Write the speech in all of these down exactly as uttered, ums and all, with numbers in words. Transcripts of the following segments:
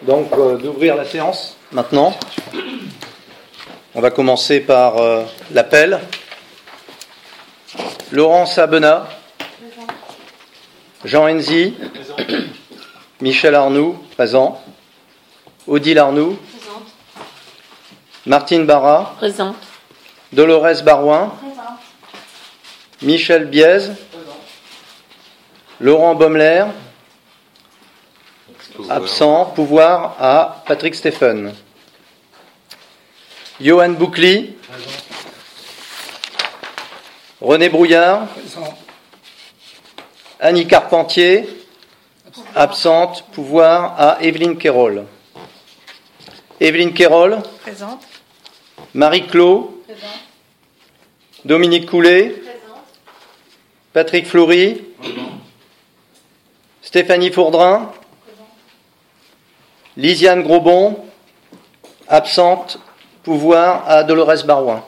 donc euh, d'ouvrir la séance maintenant. On va commencer par euh, l'appel. Laurent Sabena, Jean Enzi, Michel Arnoux, présent. Odile Arnoux, présente. Martine Barra, Présente. Dolores Barouin, Présente. Michel Biez, présent. Laurent Baumler, absent. Pouvoir à Patrick Stéphane. Johan Boucli, présent. René Brouillard, présent. Annie Carpentier, absente. Pouvoir à Evelyne Quérol. Evelyne Quérol, Présente. Marie-Claude, Présente. Dominique Coulet, Présente. Patrick Fleury, présent. Stéphanie Fourdrin, présent. Lisiane Grosbon, absente. Pouvoir à Dolores Barouin.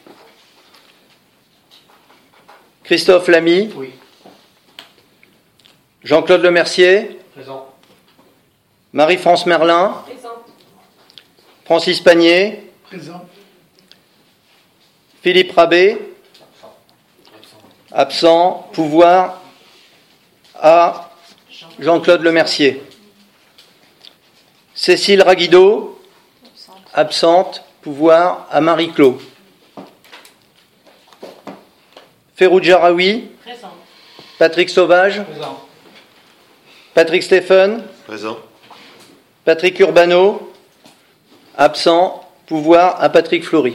Christophe Lamy, oui. Jean-Claude Lemercier, Présent. Marie-France Merlin, Présente. Francis Panier, Présent. Philippe Rabé, absent. Pouvoir à Jean-Claude Lemercier. Cécile Raguido, absente. Pouvoir à Marie-Claude. Ferroud Jaraoui, Présente. Patrick Sauvage, Présent. Patrick Stéphane, Présent. Patrick Urbano, absent. Pouvoir à Patrick Fleury.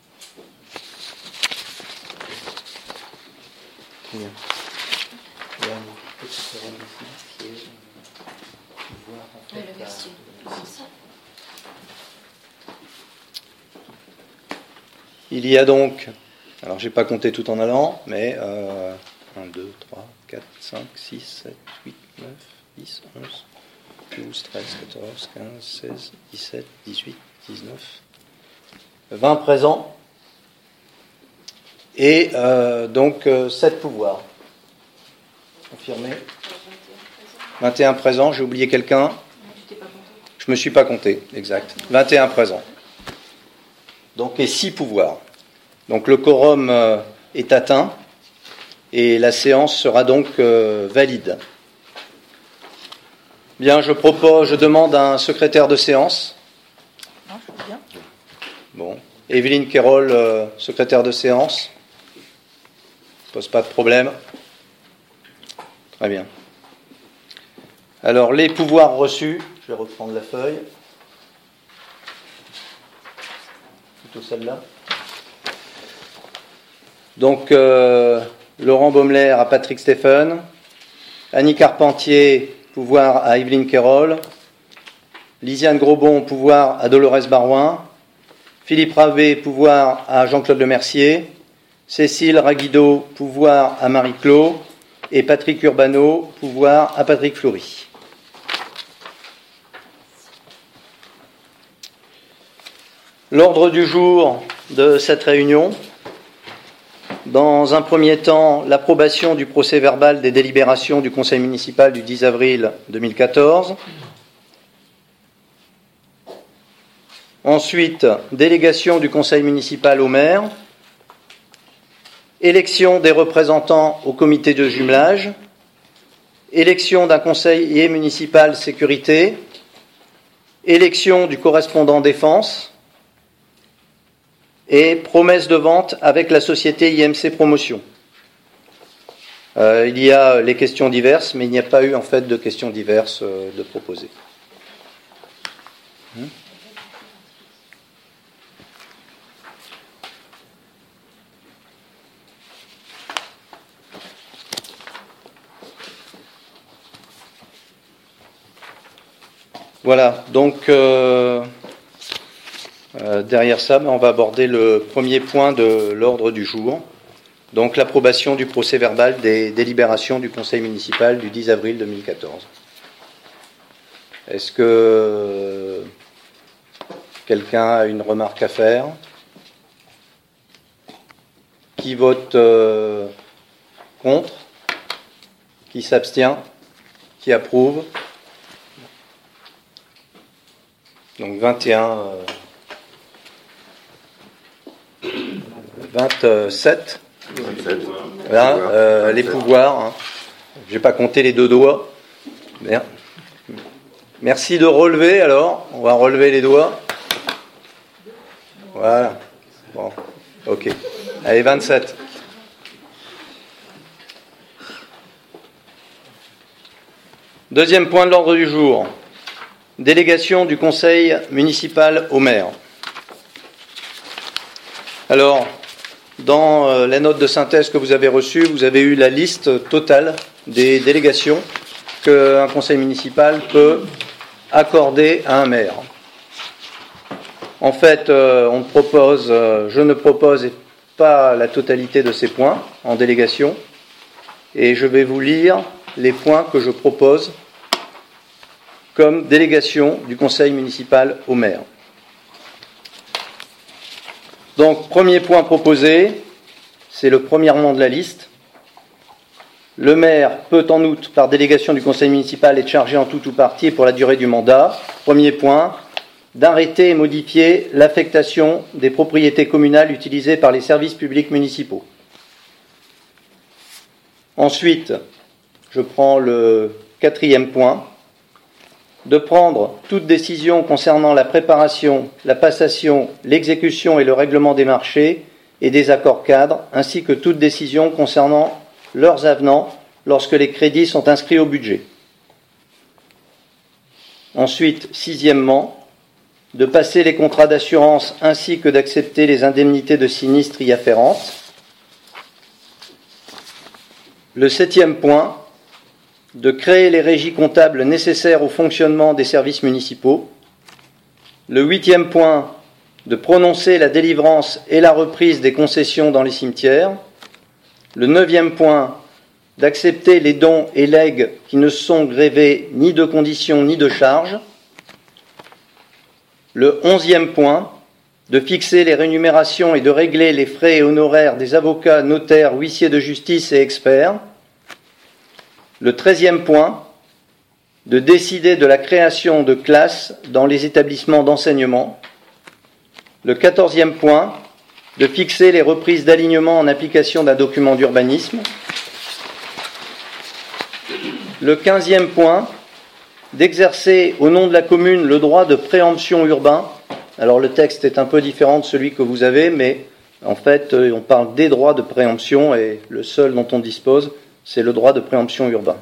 Il y a donc, alors j'ai pas compté tout en allant, mais euh, un, deux, trois, quatre, cinq, six, sept, huit, neuf, dix, onze, douze, treize, quatorze, quinze, seize, dix-sept, dix-huit, dix-neuf, vingt présents et euh, donc euh, sept pouvoirs. Confirmé. vingt et un présents, j'ai oublié quelqu'un. Je me suis pas compté, exact. vingt et un présents. Donc, et six pouvoirs. Donc, le quorum euh, est atteint et la séance sera donc euh, valide. Bien, je propose, je demande un secrétaire de séance. Non, je bien. Bon, Evelyne Quérol, euh, secrétaire de séance. Pose pas de problème. Très bien. Alors, les pouvoirs reçus. Je vais reprendre la feuille. Plutôt celle-là. Donc, euh, Laurent Baumler à Patrick Stéphane, Annie Carpentier, pouvoir à Evelyne Quérol, Lisiane Grosbon, pouvoir à Dolores Barouin, Philippe Rabé, pouvoir à Jean-Claude Lemercier, Cécile Raguido, pouvoir à Marie-Claude, et Patrick Urbano, pouvoir à Patrick Fleury. L'ordre du jour de cette réunion, dans un premier temps, l'approbation du procès-verbal des délibérations du Conseil municipal du dix avril deux mille quatorze. Ensuite, délégation du Conseil municipal au maire. Élection des représentants au comité de jumelage. Élection d'un conseiller municipal sécurité. Élection du correspondant défense. Et promesse de vente avec la société I M C Promotion. Euh, il y a les questions diverses, mais il n'y a pas eu en fait de questions diverses euh, de proposer. Hum Voilà, donc euh, euh, derrière ça, on va aborder le premier point de l'ordre du jour, donc l'approbation du procès-verbal des délibérations du Conseil municipal du dix avril deux mille quatorze. Est-ce que quelqu'un a une remarque à faire? Qui vote euh, contre? Qui s'abstient? Qui approuve? Donc vingt et un, euh, vingt-sept. Voilà, euh, les pouvoirs. Hein. Je n'ai pas compté les deux doigts. Merde. Merci de relever alors. On va relever les doigts. Voilà. Bon, ok. Allez, vingt-sept. Deuxième point de l'ordre du jour. Délégation du conseil municipal au maire. Alors, dans euh, la note de synthèse que vous avez reçue, vous avez eu la liste totale des délégations qu'un conseil municipal peut accorder à un maire. En fait, euh, on propose, euh, je ne propose pas la totalité de ces points en délégation, et je vais vous lire les points que je propose comme délégation du conseil municipal au maire. Donc, premier point proposé, c'est le premièrement de la liste. Le maire peut en outre, par délégation du conseil municipal, être chargé en tout ou partie pour la durée du mandat. Premier point, d'arrêter et modifier l'affectation des propriétés communales utilisées par les services publics municipaux. Ensuite, je prends le quatrième point, de prendre toute décision concernant la préparation, la passation, l'exécution et le règlement des marchés et des accords cadres, ainsi que toute décision concernant leurs avenants lorsque les crédits sont inscrits au budget. Ensuite, sixièmement, de passer les contrats d'assurance ainsi que d'accepter les indemnités de sinistres y afférentes. Le septième point, de créer les régies comptables nécessaires au fonctionnement des services municipaux. Le huitième point, de prononcer la délivrance et la reprise des concessions dans les cimetières. Le neuvième point, d'accepter les dons et legs qui ne sont grévés ni de conditions ni de charges. Le onzième point, de fixer les rémunérations et de régler les frais et honoraires des avocats, notaires, huissiers de justice et experts. Le treizième point, de décider de la création de classes dans les établissements d'enseignement. Le quatorzième point, de fixer les reprises d'alignement en application d'un document d'urbanisme. Le quinzième point, d'exercer au nom de la commune le droit de préemption urbain. Alors le texte est un peu différent de celui que vous avez, mais en fait on parle des droits de préemption et le seul dont on dispose, c'est le droit de préemption urbain.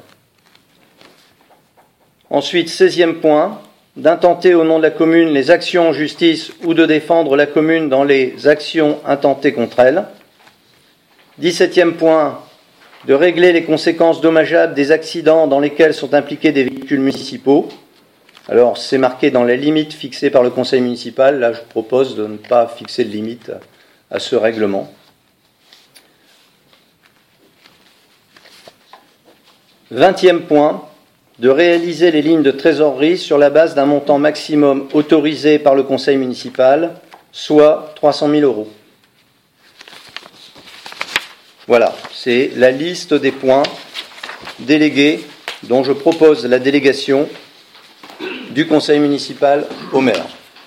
Ensuite, seizième point, d'intenter au nom de la commune les actions en justice ou de défendre la commune dans les actions intentées contre elle. dix-septième point, de régler les conséquences dommageables des accidents dans lesquels sont impliqués des véhicules municipaux. Alors, c'est marqué dans les limites fixées par le conseil municipal. Là, je propose de ne pas fixer de limite à ce règlement. Vingtième point, de réaliser les lignes de trésorerie sur la base d'un montant maximum autorisé par le conseil municipal, soit trois cent mille euros. Voilà, c'est la liste des points délégués dont je propose la délégation du conseil municipal au maire.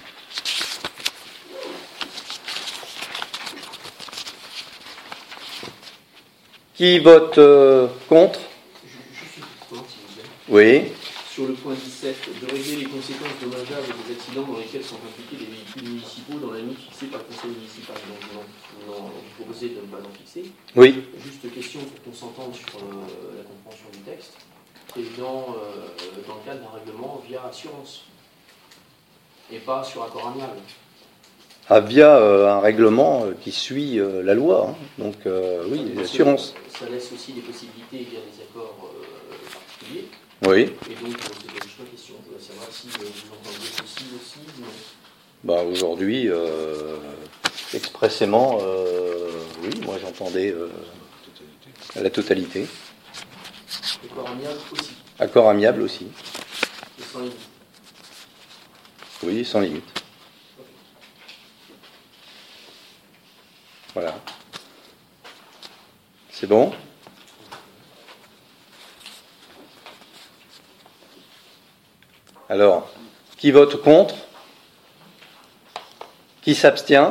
Qui vote euh, contre ? Oui. Sur le point dix-sept, de régler les conséquences dommageables des accidents dans lesquels sont impliqués les véhicules municipaux dans la limite fixée par le conseil municipal. Donc, non, non, vous proposez de ne pas en fixer. Oui. Juste question pour qu'on s'entende sur euh, la compréhension du texte. Président, euh, dans le cadre d'un règlement via assurance et pas sur accord amiable. Ah, via euh, un règlement qui suit euh, la loi. Hein. Donc, euh, oui, l'assurance. Ça laisse aussi des possibilités via des accords euh, particuliers. Oui. Et donc, c'était juste ma question. Je voulais savoir si vous entendez ceci aussi. Mais... Bah, aujourd'hui, euh, expressément, euh, oui, moi j'entendais euh, la totalité. Accord amiable aussi. Accord amiable aussi. Et sans limite. Oui, sans limite. Okay. Voilà. C'est bon ? Alors, qui vote contre ? Qui s'abstient?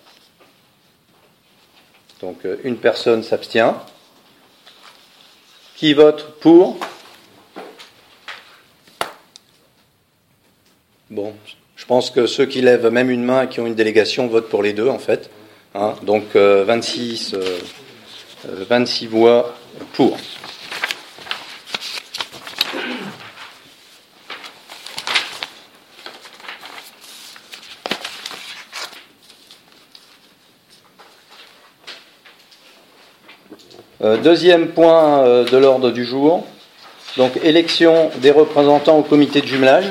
Donc une personne s'abstient. Qui vote pour? Bon, je pense que ceux qui lèvent même une main et qui ont une délégation votent pour les deux, en fait. Hein, donc euh, vingt-six, euh, vingt-six voix pour. Euh, deuxième point euh, de l'ordre du jour, donc élection des représentants au comité de jumelage.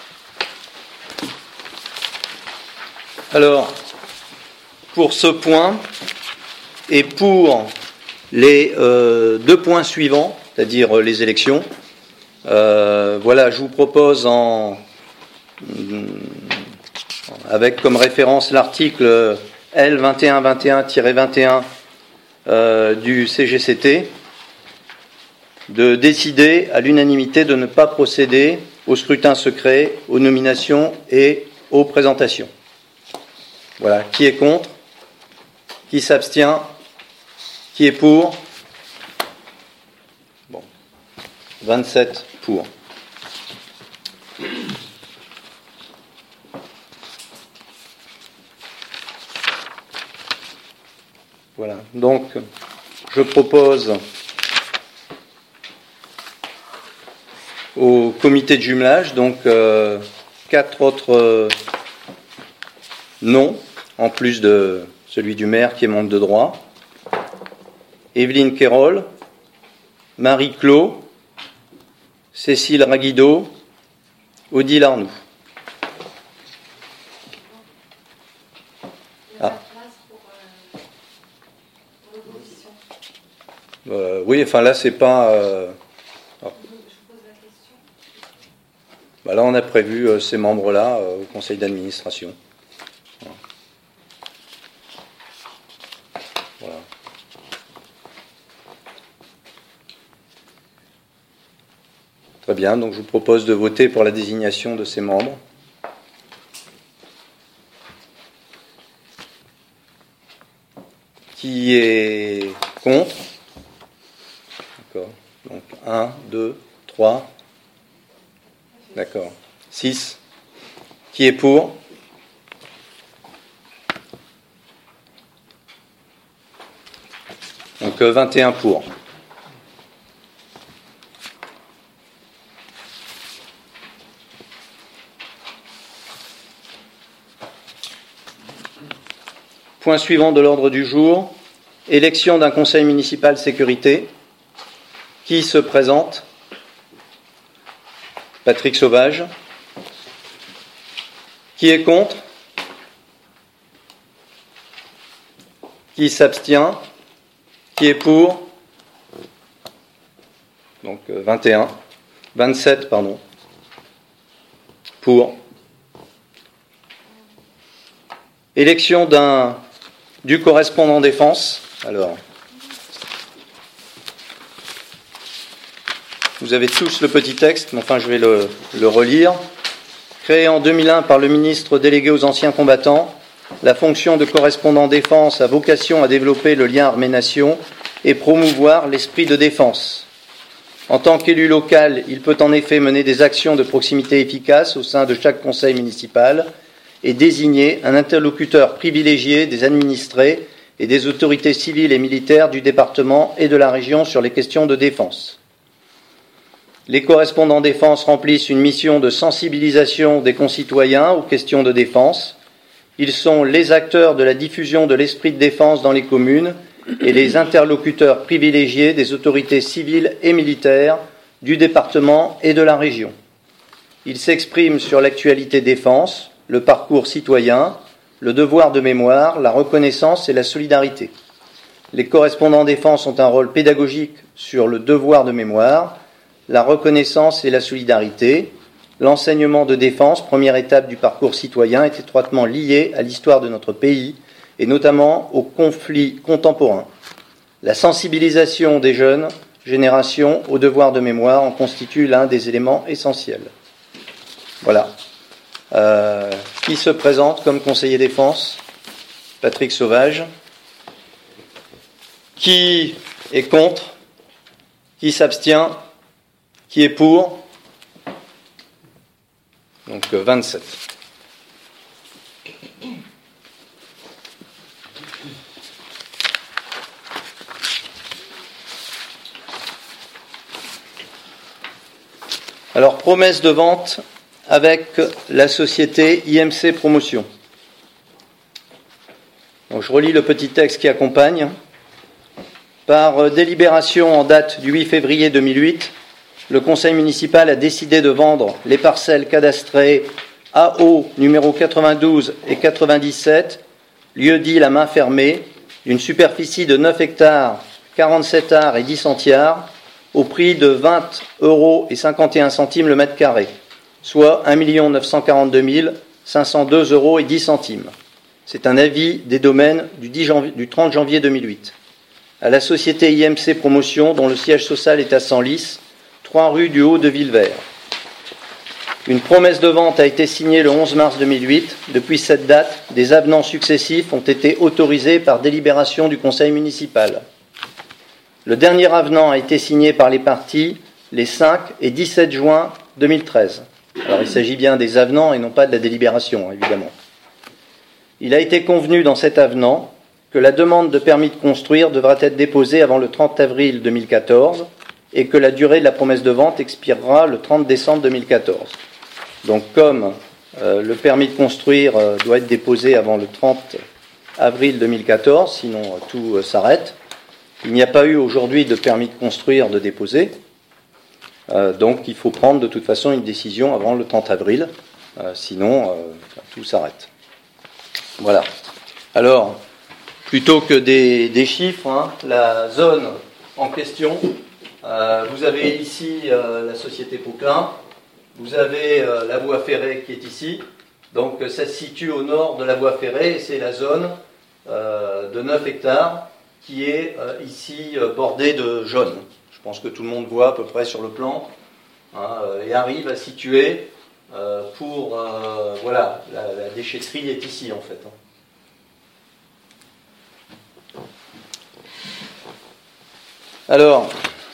Alors, pour ce point et pour les euh, deux points suivants, c'est-à-dire euh, les élections, euh, voilà, je vous propose en, avec comme référence l'article L vingt et un vingt et un tiret vingt et un euh, du C G C T, de décider à l'unanimité de ne pas procéder au scrutin secret, aux nominations et aux présentations. Voilà, qui est contre? Qui s'abstient? Qui est pour? Bon, vingt-sept pour. Voilà, donc je propose au comité de jumelage, donc euh, quatre autres euh, noms, en plus de celui du maire qui est membre de droit. Evelyne Quérol, Marie Clos, Cécile Raguido, Odile Arnoux. Ah. Euh, oui, enfin là c'est pas. Euh... Oh. Bah là on a prévu euh, ces membres-là euh, au conseil d'administration. Voilà. Très bien, donc je vous propose de voter pour la désignation de ces membres. Qui est contre? D'accord. Donc un, deux, trois. D'accord. six. Qui est pour? Donc vingt et un pour. Point suivant de l'ordre du jour, élection d'un conseil municipal sécurité. Qui se présente? Patrick Sauvage. Qui est contre? Qui s'abstient? Qui est pour? Donc vingt et un. vingt-sept, pardon. Pour. Élection d'un du correspondant défense. Alors, vous avez tous le petit texte, mais enfin je vais le, le relire. Créé en deux mille un par le ministre délégué aux anciens combattants, la fonction de correspondant défense a vocation à développer le lien armée-nation et promouvoir l'esprit de défense. En tant qu'élu local, il peut en effet mener des actions de proximité efficaces au sein de chaque conseil municipal et désigner un interlocuteur privilégié des administrés et des autorités civiles et militaires du département et de la région sur les questions de défense. Les correspondants défense remplissent une mission de sensibilisation des concitoyens aux questions de défense. Ils sont les acteurs de la diffusion de l'esprit de défense dans les communes et les interlocuteurs privilégiés des autorités civiles et militaires du département et de la région. Ils s'expriment sur l'actualité défense, le parcours citoyen, le devoir de mémoire, la reconnaissance et la solidarité. Les correspondants défense ont un rôle pédagogique sur le devoir de mémoire, la reconnaissance et la solidarité. L'enseignement de défense, première étape du parcours citoyen, est étroitement lié à l'histoire de notre pays et notamment aux conflits contemporains. La sensibilisation des jeunes générations au devoir de mémoire en constitue l'un des éléments essentiels. Voilà. Euh, Qui se présente comme conseiller défense? Patrick Sauvage. Qui est contre? Qui s'abstient? Qui est pour? Donc euh, vingt-sept. Alors, promesse de vente avec la société I M C Promotion. Donc, je relis le petit texte qui accompagne. Par délibération en date du huit février deux mille huit, le conseil municipal a décidé de vendre les parcelles cadastrées A O numéro quatre-vingt-douze et quatre-vingt-dix-sept, lieu dit la main fermée, d'une superficie de neuf hectares, quarante-sept arts et dix centiares, au prix de vingt euros et cinquante et un centimes le mètre carré, soit un million neuf cent quarante-deux mille cinq cent deux euros et dix centimes. C'est un avis des domaines du, dix janvier, du trente janvier deux mille huit. À la société I M C Promotion, dont le siège social est à Senlis, trois rue du Haut de Villevert. Une promesse de vente a été signée le onze mars deux mille huit. Depuis cette date, des avenants successifs ont été autorisés par délibération du conseil municipal. Le dernier avenant a été signé par les parties les cinq et dix-sept juin deux mille treize. Alors il s'agit bien des avenants et non pas de la délibération, évidemment. Il a été convenu dans cet avenant que la demande de permis de construire devra être déposée avant le trente avril deux mille quatorze et que la durée de la promesse de vente expirera le trente décembre deux mille quatorze. Donc comme euh, le permis de construire euh, doit être déposé avant le trente avril deux mille quatorze, sinon euh, tout euh, s'arrête, il n'y a pas eu aujourd'hui de permis de construire de déposer, euh, donc il faut prendre de toute façon une décision avant le trente avril, euh, sinon euh, tout s'arrête. Voilà. Alors, plutôt que des, des chiffres, hein, la zone en question, euh, vous avez ici euh, la société Poquelin, vous avez euh, la voie ferrée qui est ici, donc ça se situe au nord de la voie ferrée et c'est la zone euh, de neuf hectares qui est euh, ici euh, bordée de jaune. Je pense que tout le monde voit à peu près sur le plan, hein, et arrive à situer euh, pour, euh, voilà, la, la déchetterie est ici en fait. Alors,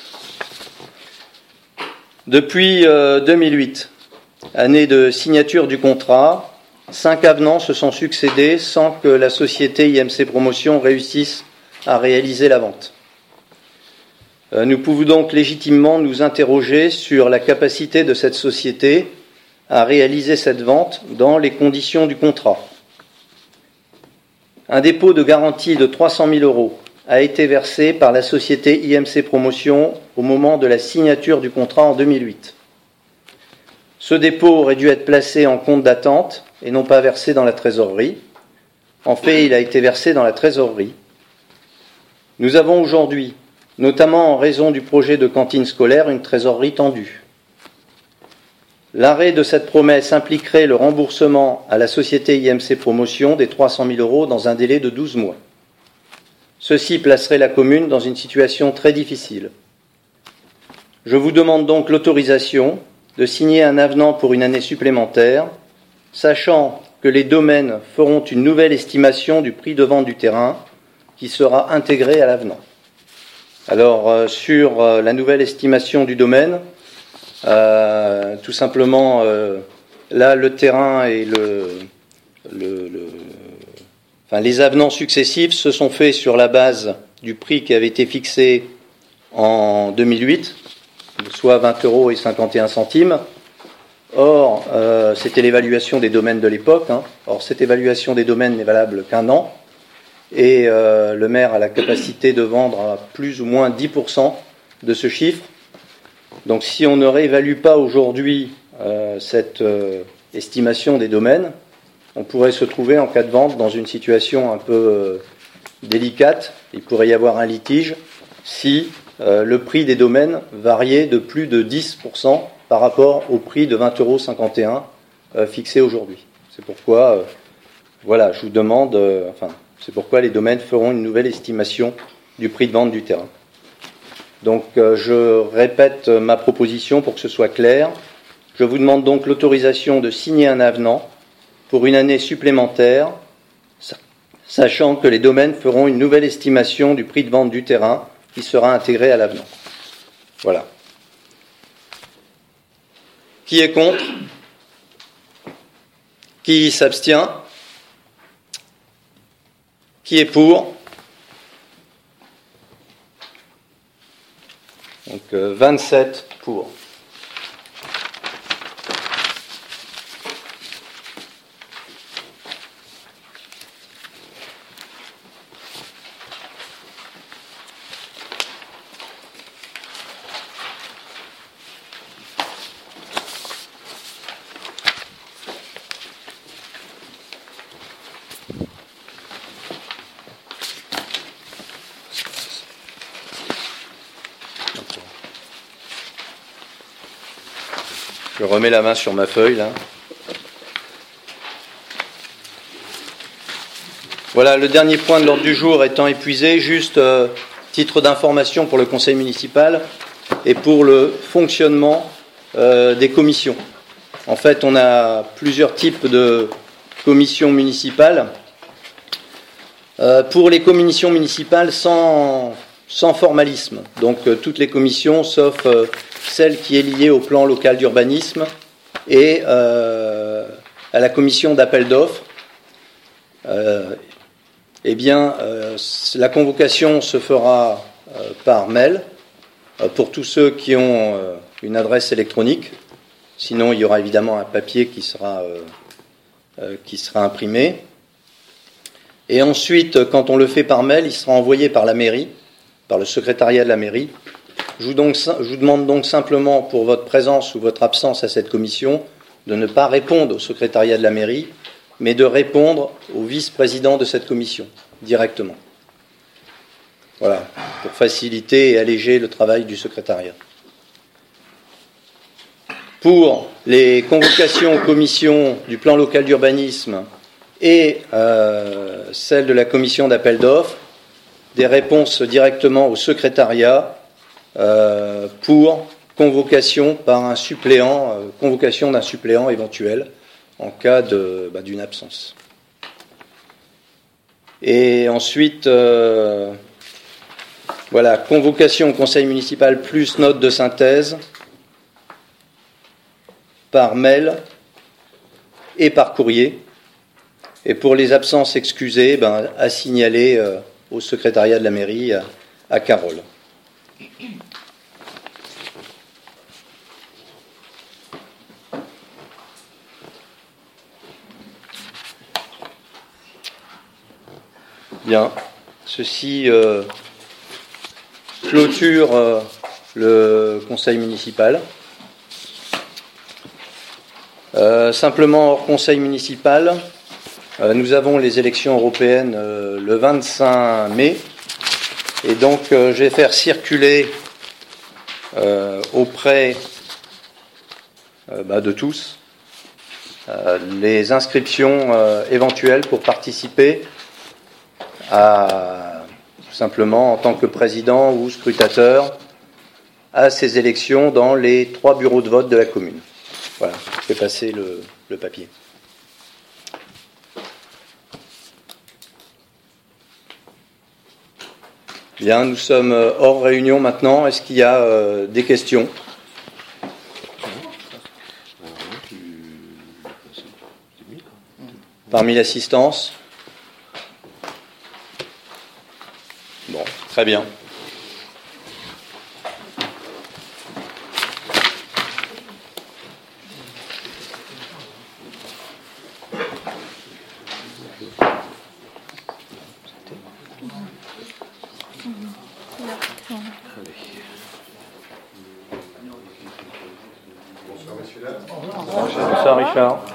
depuis euh, deux mille huit, année de signature du contrat, cinq avenants se sont succédés sans que la société I M C Promotion réussisse à réaliser la vente. Euh, nous pouvons donc légitimement nous interroger sur la capacité de cette société à réaliser cette vente dans les conditions du contrat. Un dépôt de garantie de trois cent mille euros a été versé par la société I M C Promotion au moment de la signature du contrat en deux mille huit. Ce dépôt aurait dû être placé en compte d'attente et non pas versé dans la trésorerie. En fait, il a été versé dans la trésorerie. Nous avons aujourd'hui, notamment en raison du projet de cantine scolaire, une trésorerie tendue. L'arrêt de cette promesse impliquerait le remboursement à la société I M C Promotion des trois cent mille euros dans un délai de douze mois. Ceci placerait la commune dans une situation très difficile. Je vous demande donc l'autorisation de signer un avenant pour une année supplémentaire, sachant que les domaines feront une nouvelle estimation du prix de vente du terrain qui sera intégrée à l'avenant. Alors, euh, sur euh, la nouvelle estimation du domaine, euh, tout simplement, euh, là, le terrain et le, le, le Enfin, les avenants successifs se sont faits sur la base du prix qui avait été fixé en deux mille huit, soit vingt euros et cinquante et un centimes. Or, euh, c'était l'évaluation des domaines de l'époque. Hein. Or, cette évaluation des domaines n'est valable qu'un an. Et euh, le maire a la capacité de vendre à plus ou moins dix pour cent de ce chiffre. Donc, si on ne réévalue pas aujourd'hui euh, cette euh, estimation des domaines, on pourrait se trouver en cas de vente dans une situation un peu euh, délicate. Il pourrait y avoir un litige si euh, le prix des domaines variait de plus de dix pour cent par rapport au prix de vingt euros cinquante et un euh, fixé aujourd'hui. C'est pourquoi, euh, voilà, je vous demande, euh, enfin, c'est pourquoi les domaines feront une nouvelle estimation du prix de vente du terrain. Donc, euh, je répète ma proposition pour que ce soit clair. Je vous demande donc l'autorisation de signer un avenant pour une année supplémentaire, sachant que les domaines feront une nouvelle estimation du prix de vente du terrain qui sera intégré à l'avenant. Voilà. Qui est contre ? Qui s'abstient ? Qui est pour ? Donc euh, vingt-sept pour. Je remets la main sur ma feuille, là. Voilà, le dernier point de l'ordre du jour étant épuisé, juste euh, titre d'information pour le conseil municipal et pour le fonctionnement euh, des commissions. En fait, on a plusieurs types de commissions municipales. Euh, pour les commissions municipales sans, sans formalisme, donc euh, toutes les commissions sauf euh, celle qui est liée au plan local d'urbanisme et euh, à la commission d'appel d'offres, euh, eh bien, euh, la convocation se fera euh, par mail euh, pour tous ceux qui ont euh, une adresse électronique. Sinon, il y aura évidemment un papier qui sera, euh, euh, qui sera imprimé. Et ensuite, quand on le fait par mail, il sera envoyé par la mairie, par le secrétariat de la mairie. Je vous, donc, je vous demande donc simplement, pour votre présence ou votre absence à cette commission, de ne pas répondre au secrétariat de la mairie, mais de répondre au vice-président de cette commission, directement. Voilà, pour faciliter et alléger le travail du secrétariat. Pour les convocations aux commissions du plan local d'urbanisme et euh, celles de la commission d'appel d'offres, des réponses directement au secrétariat euh, pour convocation par un suppléant, euh, convocation d'un suppléant éventuel en cas de, bah, d'une absence. Et ensuite, euh, voilà, convocation au conseil municipal plus note de synthèse par mail et par courrier. Et pour les absences excusées, ben, à signaler euh, au secrétariat de la mairie, à, à Carole. Bien, ceci euh, clôture euh, le conseil municipal. Euh, simplement hors conseil municipal, euh, nous avons les élections européennes euh, le vingt-cinq mai, et donc euh, je vais faire circuler euh, auprès euh, bah, de tous euh, les inscriptions euh, éventuelles pour participer à, tout simplement en tant que président ou scrutateur à ces élections dans les trois bureaux de vote de la commune. Voilà, je vais passer le, le papier. Bien, nous sommes hors réunion maintenant. Est-ce qu'il y a euh, des questions ? Parmi l'assistance ? Bon, très bien. Bonsoir, Richard.